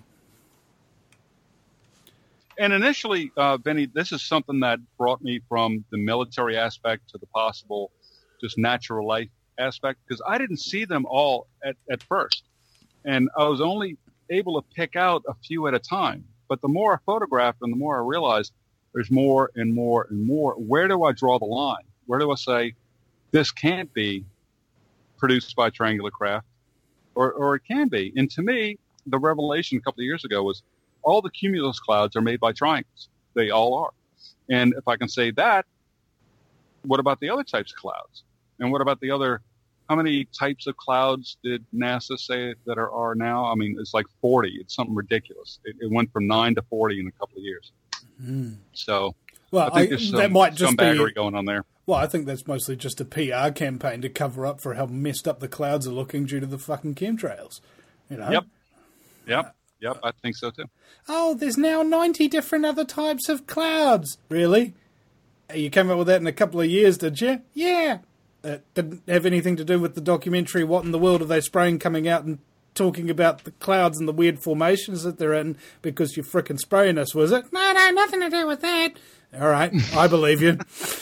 C: And initially, uh, Benny, this is something that brought me from the military aspect to the possible just natural life aspect, because I didn't see them all at, at first. And I was only able to pick out a few at a time. But the more I photographed and the more I realized there's more and more and more. Where do I draw the line? Where do I say this can't be produced by triangular craft, or, or it can be? And to me, the revelation a couple of years ago was all the cumulus clouds are made by triangles. They all are. And if I can say that, what about the other types of clouds? And what about the other, how many types of clouds did NASA say that are, are now? I mean, it's like forty. It's something ridiculous. It, it went from nine to forty in a couple of years.
B: Mm.
C: So
B: well,
C: I think
B: I,
C: there's some,
B: that might just
C: some
B: be,
C: battery going on there.
B: Well, I think that's mostly just a P R campaign to cover up for how messed up the clouds are looking due to the fucking chemtrails. You know?
C: Yep. Yep. Yep. I think so too.
B: Oh, there's now ninety different other types of clouds. Really? You came up with that in a couple of years, did you? Yeah. It didn't have anything to do with the documentary What in the World Are They Spraying coming out and talking about the clouds and the weird formations that they're in because you're frickin' spraying us, was it? No, no, nothing to do with that. All right, I believe you.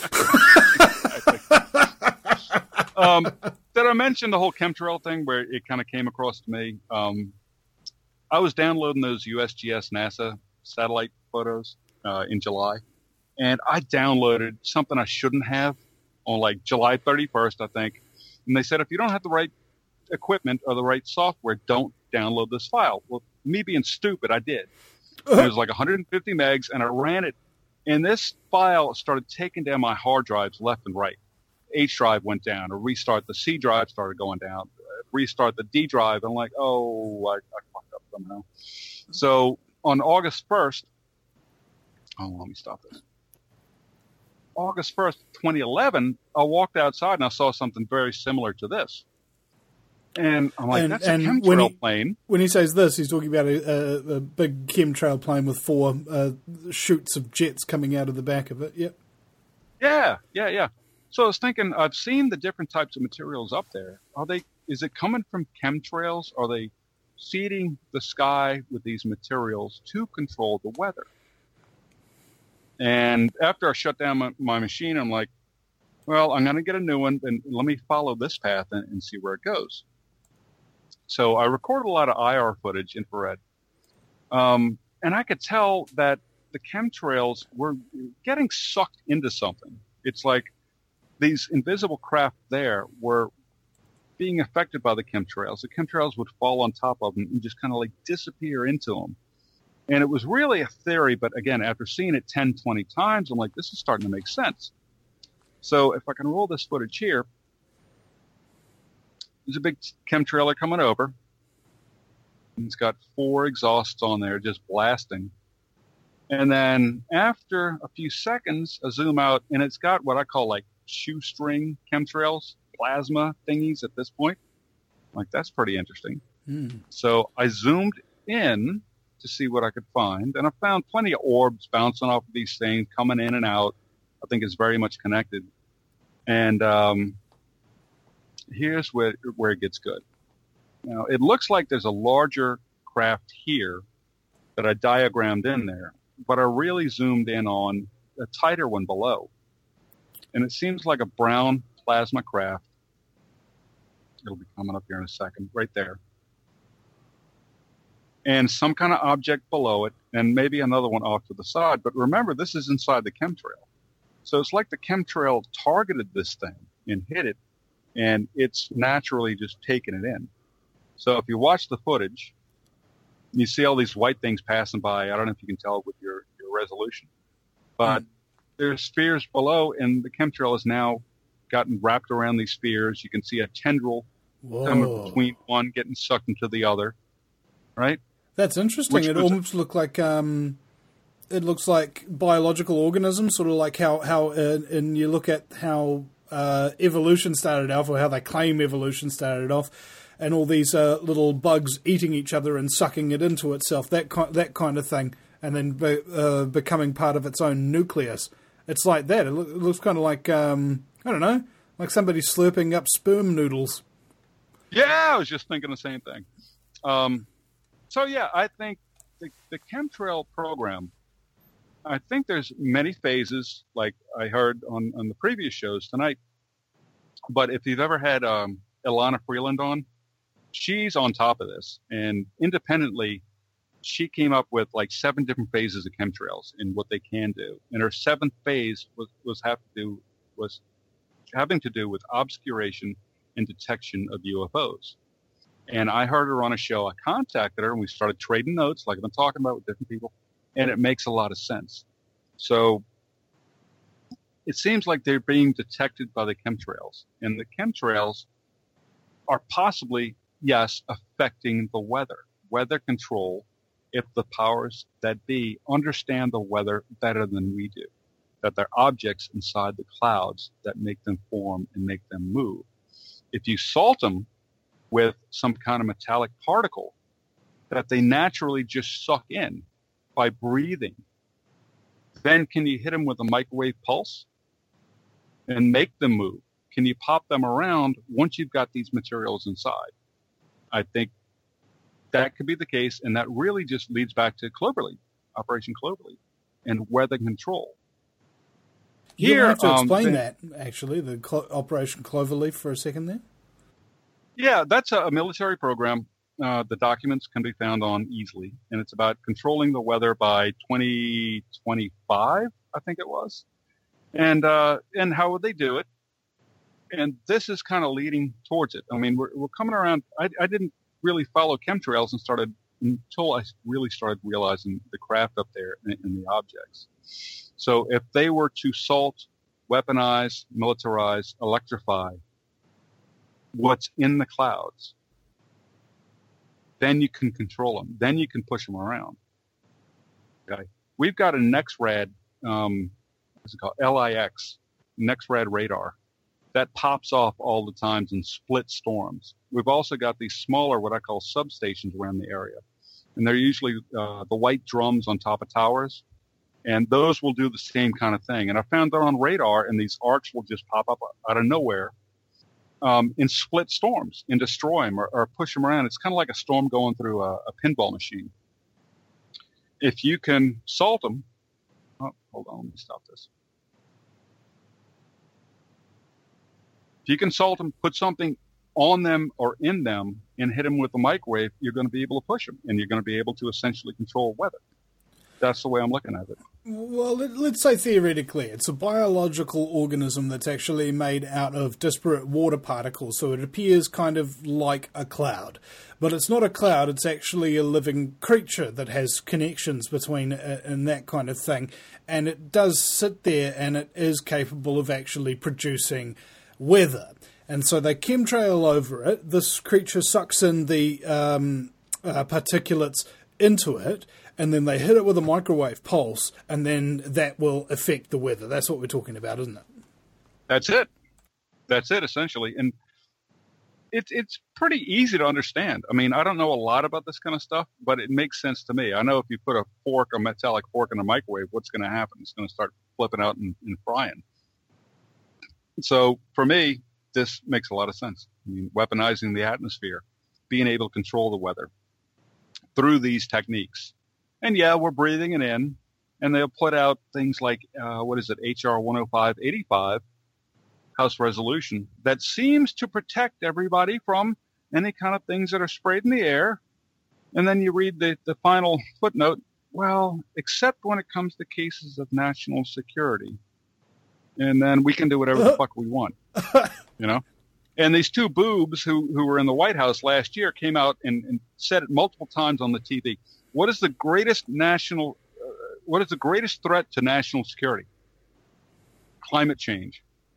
C: um, did I mention the whole chemtrail thing where it kind of came across to me? Um, I was downloading those U S G S NASA satellite photos uh, in July, and I downloaded something I shouldn't have on like July thirty-first, I think. And they said, if you don't have the right equipment or the right software, don't download this file. Well, me being stupid, I did. And it was like one hundred fifty megs, and I ran it. And this file started taking down my hard drives left and right. H drive went down, or restart the C drive started going down, restart the D drive. I'm like, oh, I, I fucked up somehow. So on August first, oh, let me stop this. August first, twenty eleven, I walked outside and I saw something very similar to this. And I'm like,
B: and,
C: that's
B: and
C: a chemtrail
B: when he,
C: plane.
B: When he says this, he's talking about a, a, a big chemtrail plane with four uh, chutes of jets coming out of the back of it. Yep.
C: Yeah, yeah, yeah. So I was thinking, I've seen the different types of materials up there. Are they? Is it coming from chemtrails? Are they seeding the sky with these materials to control the weather? And after I shut down my, my machine, I'm like, well, I'm going to get a new one, and let me follow this path and, and see where it goes. So I recorded a lot of I R footage, infrared, um, and I could tell that the chemtrails were getting sucked into something. It's like these invisible craft there were being affected by the chemtrails. The chemtrails would fall on top of them and just kind of like disappear into them. And it was really a theory, but again, after seeing it ten, twenty times, I'm like, this is starting to make sense. So if I can roll this footage here, there's a big chemtrailer coming over. And it's got four exhausts on there just blasting. And then after a few seconds, I zoom out, and it's got what I call like shoestring chemtrails, plasma thingies at this point. I'm like, that's pretty interesting. Mm. So I zoomed in to see what I could find, and I found plenty of orbs bouncing off of these things, coming in and out. I think it's very much connected. And um, here's where where it gets good. Now, it looks like there's a larger craft here that I diagrammed in there, but I really zoomed in on a tighter one below. And it seems like a brown plasma craft. It'll be coming up here in a second, right there. And some kind of object below it, and maybe another one off to the side. But remember, this is inside the chemtrail. So it's like the chemtrail targeted this thing and hit it, and it's naturally just taking it in. So if you watch the footage, you see all these white things passing by. I don't know if you can tell with your, your resolution. But mm. there's spheres below, and the chemtrail has now gotten wrapped around these spheres. You can see a tendril Whoa. coming between one, getting sucked into the other, right?
B: That's interesting. Which it almost looked like um, it looks like biological organisms, sort of like how how uh, and you look at how uh, evolution started off, or how they claim evolution started off, and all these uh, little bugs eating each other and sucking it into itself, that ki- that kind of thing, and then be, uh, becoming part of its own nucleus. It's like that. It, lo- it looks kind of like um, I don't know, like somebody slurping up sperm noodles.
C: Yeah, I was just thinking the same thing. Um, So, yeah, I think the, the chemtrail program, I think there's many phases, like I heard on, on the previous shows tonight. But if you've ever had um, Ilana Freeland on, she's on top of this. And independently, she came up with like seven different phases of chemtrails and what they can do. And her seventh phase was, was, have to do, was having to do with obscuration and detection of U F Os. And I heard her on a show. I contacted her, and we started trading notes, like I've been talking about with different people, and it makes a lot of sense. So it seems like they're being detected by the chemtrails, and the chemtrails are possibly, yes, affecting the weather, weather control, if the powers that be understand the weather better than we do, that they're objects inside the clouds that make them form and make them move. If you salt them with some kind of metallic particle that they naturally just suck in by breathing, then can you hit them with a microwave pulse and make them move? Can you pop them around once you've got these materials inside? I think that could be the case, and that really just leads back to Cloverleaf, Operation Cloverleaf, and weather control.
B: Here, you have to explain um, that, actually, the Clo- Operation Cloverleaf for a second there.
C: Yeah, that's a, a military program. Uh, the documents can be found on easily, and it's about controlling the weather by twenty twenty-five, I think it was. And uh, and how would they do it? And this is kind of leading towards it. I mean, we're, we're coming around. I, I didn't really follow chemtrails and started until I really started realizing the craft up there and, and the objects. So if they were to salt, weaponize, militarize, electrify what's in the clouds, then you can control them. Then you can push them around. Okay. We've got a NEXRAD, um, what's it called? L I X, NEXRAD radar that pops off all the times in split storms. We've also got these smaller, what I call substations around the area. And they're usually uh, the white drums on top of towers. And those will do the same kind of thing. And I found that on radar, and these arcs will just pop up out of nowhere um, in split storms and destroy them or, or push them around. It's kind of like a storm going through a, a pinball machine. If you can salt them, oh, hold on, let me stop this. If you can salt them, put something on them or in them and hit them with a microwave, you're going to be able to push them, and you're going to be able to essentially control weather. That's the way I'm looking at it.
B: Well, let's say theoretically, it's a biological organism that's actually made out of disparate water particles, so it appears kind of like a cloud. But it's not a cloud, it's actually a living creature that has connections between it and that kind of thing. And it does sit there, and it is capable of actually producing weather. And so they chemtrail over it. This creature sucks in the um, uh, particulates into it, and then they hit it with a microwave pulse, and then that will affect the weather. That's what we're talking about, isn't it?
C: That's it. That's it, essentially. And it's it's pretty easy to understand. I mean, I don't know a lot about this kind of stuff, but it makes sense to me. I know if you put a fork, a metallic fork in a microwave, what's going to happen? It's going to start flipping out and, and frying. So for me, this makes a lot of sense. I mean, weaponizing the atmosphere, being able to control the weather through these techniques. And yeah, we're breathing it in, and they'll put out things like, uh, what is it, H R one oh five eighty-five, House Resolution, that seems to protect everybody from any kind of things that are sprayed in the air. And then you read the, the final footnote, well, except when it comes to cases of national security. And then we can do whatever the fuck we want, you know? And these two boobs who, who were in the White House last year came out and, and said it multiple times on the T V. What is the greatest national, uh, what is the greatest threat to national security? Climate change.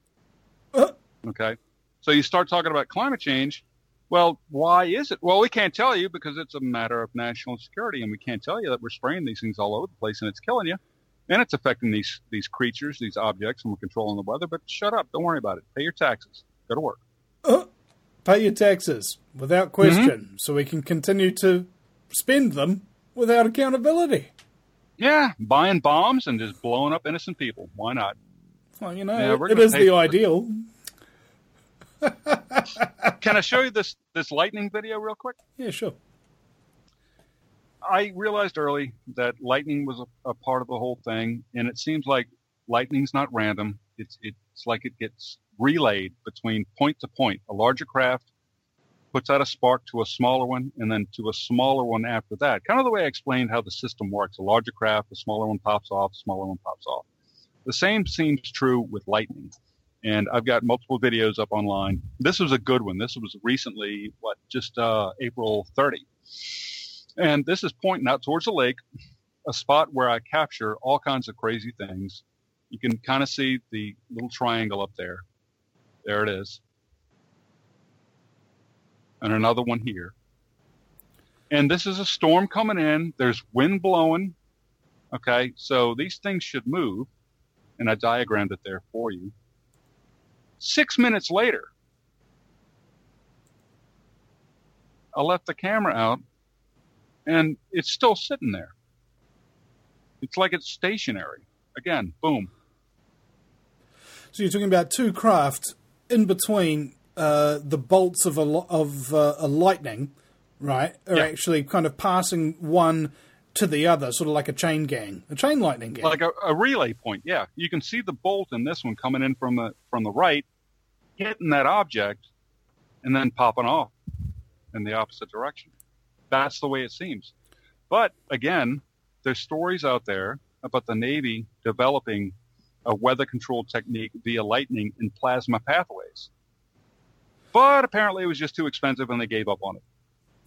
C: Okay. So you start talking about climate change. Well, why is it? Well, we can't tell you because it's a matter of national security, and we can't tell you that we're spraying these things all over the place and it's killing you. And it's affecting these, these creatures, these objects, and we're controlling the weather. But shut up. Don't worry about it. Pay your taxes. Go to work.
B: Uh, pay your taxes without question,
C: Mm-hmm.
B: so we can continue to spend them without accountability.
C: Yeah, buying bombs and just blowing up innocent people. Why not?
B: Well, you know,
C: Yeah, we're
B: it
C: gonna
B: is
C: pay
B: the
C: for it.
B: ideal.
C: Can I show you this, this lightning video real quick?
B: Yeah, sure.
C: I realized early that lightning was a, a part of the whole thing, and it seems like lightning's not random. It's it's like it gets relayed between point to point. A larger craft puts out a spark to a smaller one, and then to a smaller one after that. Kind of the way I explained how the system works. A larger craft, a smaller one pops off, a smaller one pops off. The same seems true with lightning. And I've got multiple videos up online. This was a good one. This was recently, what, just uh, April thirtieth. And this is pointing out towards the lake, a spot where I capture all kinds of crazy things. You can kind of see the little triangle up there. There it is. And another one here. And this is a storm coming in. There's wind blowing. Okay, so these things should move. And I diagrammed it there for you. Six minutes later, I left the camera out. And it's still sitting there. It's like it's stationary. Again, boom.
B: So you're talking about two craft in between uh, the bolts of a lo- of uh, a lightning, right? Are
C: Yeah.
B: actually kind of passing one to the other, sort of like a chain gang, a chain lightning gang.
C: Like a, a relay point, yeah. You can see the bolt in this one coming in from the from the right, hitting that object, and then popping off in the opposite direction. That's the way it seems. But again, there's stories out there about the Navy developing a weather control technique via lightning in plasma pathways. But apparently it was just too expensive and they gave up on it.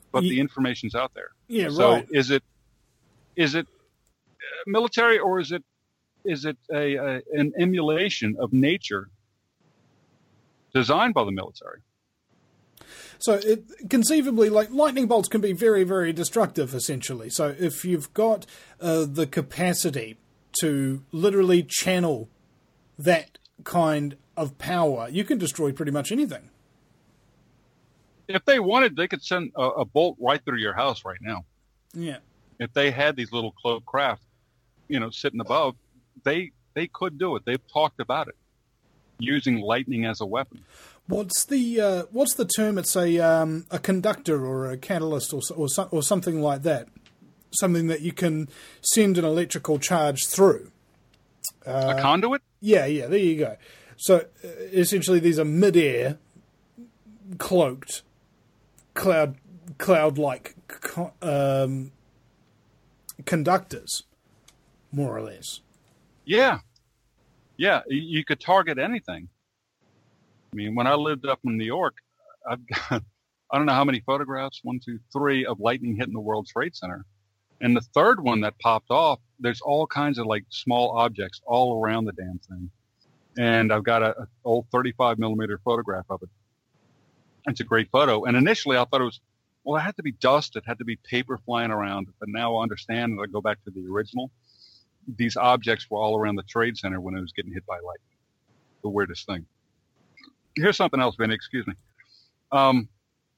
C: but
B: Ye-
C: the information's out there.
B: Yeah,
C: so
B: right.
C: is it is it military, or is it is it a, a an emulation of nature designed by the military?
B: So it, conceivably, like lightning bolts can be very, very destructive, essentially. So if you've got uh, the capacity to literally channel that kind of power, you can destroy pretty much anything.
C: If they wanted, they could send a, a bolt right through your house right now.
B: Yeah.
C: If they had these little cloaked craft, you know, sitting above, they they could do it. They've talked about it, using lightning as a weapon.
B: What's the uh, what's the term? It's a um, a conductor or a catalyst or or, so, or something like that. Something that you can send an electrical charge through.
C: Uh, a conduit?
B: Yeah, yeah. There you go. So uh, essentially, these are mid-air, cloaked, cloud cloud-like co- um, conductors, more or less.
C: Yeah, yeah. You could target anything. I mean, when I lived up in New York, I've got, I don't know how many photographs, one, two, three, of lightning hitting the World Trade Center. And the third one that popped off, there's all kinds of like small objects all around the damn thing. And I've got a, a old thirty-five millimeter photograph of it. It's a great photo. And initially I thought it was, well, it had to be dust. It had to be paper flying around. But now I understand, and I go back to the original. These objects were all around the Trade Center when it was getting hit by lightning. The weirdest thing. Here's something else, Vinny. Excuse me. Um,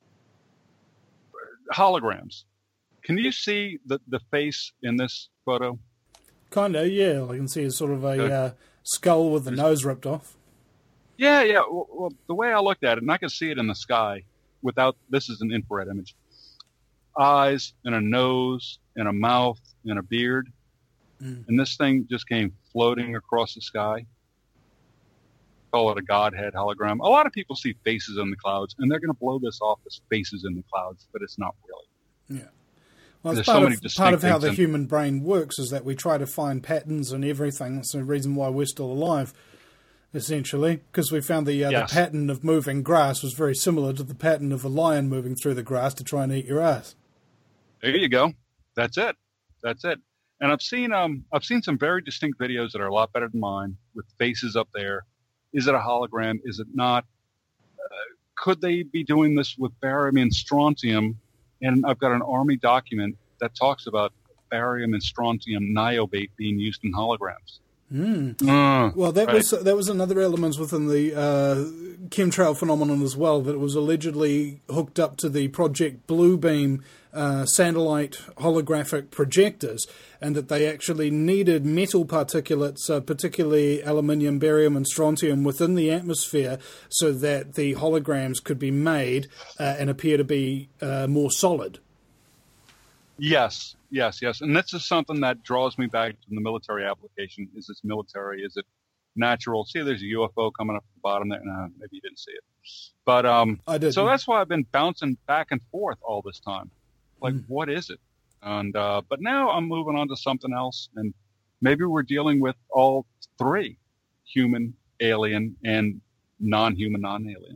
C: holograms. Can you see the, the face in this photo?
B: Kind of, yeah. I can see it's sort of a
C: Okay.
B: uh, skull with the nose ripped off.
C: Yeah, yeah. Well, well, the way I looked at it, and I can see it in the sky without, this is an infrared image. Eyes and a nose and a mouth and a beard. Mm. And this thing just came floating across the sky. Call it a Godhead hologram. A lot of people see faces in the clouds, and they're going to blow this off as faces in the clouds, but it's not really.
B: Yeah. Well, it's
C: There's
B: part,
C: so many
B: of,
C: distinct
B: part of how
C: things
B: the
C: in-
B: human brain works is that we try to find patterns and everything. That's the reason why we're still alive, essentially, because we found the, uh,
C: Yes.
B: the pattern of moving grass was very similar to the pattern of a lion moving through the grass to try and eat your ass.
C: There you go. That's it. That's it. And I've seen um I've seen some very distinct videos that are a lot better than mine with faces up there. Is it a hologram? Is it not? Uh, could they be doing this with barium and strontium? And I've got an Army document that talks about barium and strontium niobate being used in holograms.
B: Mm.
C: Uh,
B: Well, that
C: right.
B: was that was another element within the uh, chemtrail phenomenon as well, that it was allegedly hooked up to the Project Bluebeam uh, satellite holographic projectors, and that they actually needed metal particulates, uh, particularly aluminium, barium, and strontium, within the atmosphere so that the holograms could be made uh, and appear to be uh, more solid.
C: Yes, yes, yes. And this is something that draws me back to the military application. Is this military? Is it natural? See, there's a U F O coming up at the bottom there. No, maybe you didn't see it. But um,
B: I did.
C: So that's why I've been bouncing back and forth all this time. Like,
B: Mm.
C: what is it? And uh, but now I'm moving on to something else. And maybe we're dealing with all three, human, alien, and non-human, non-alien.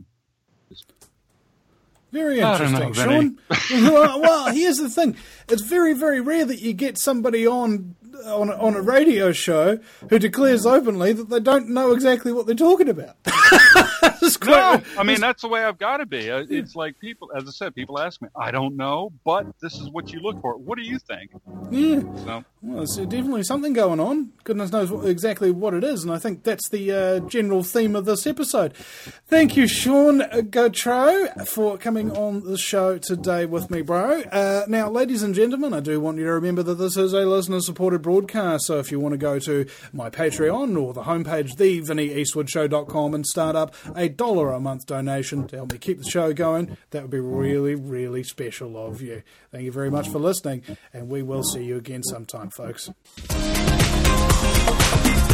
B: Very
C: I don't
B: interesting,
C: know,
B: Sean. well, well, here's the thing. It's very, very rare that you get somebody on on a, on a radio show who declares openly that they don't know exactly what they're talking about. It's quite-
C: No, I mean, that's the way I've got to be. Uh, It's like people, as I said, people ask me, I don't know, but this is what you look for. What do you think?
B: yeah.
C: So,
B: Well, there's definitely something going on. Goodness knows what, exactly what it is, and I think that's the uh, general theme of this episode. Thank you, Sean Gautreaux, for coming on the show today with me, bro. Uh, now, ladies and gentlemen, I do want you to remember that this is a listener-supported broadcast, so if you want to go to my Patreon or the homepage, the vinnie eastwood show dot com, and start up a dollar a month donation to help me keep the show going, that would be really, really special of you. Thank you very much for listening, and we will see you again sometime, folks.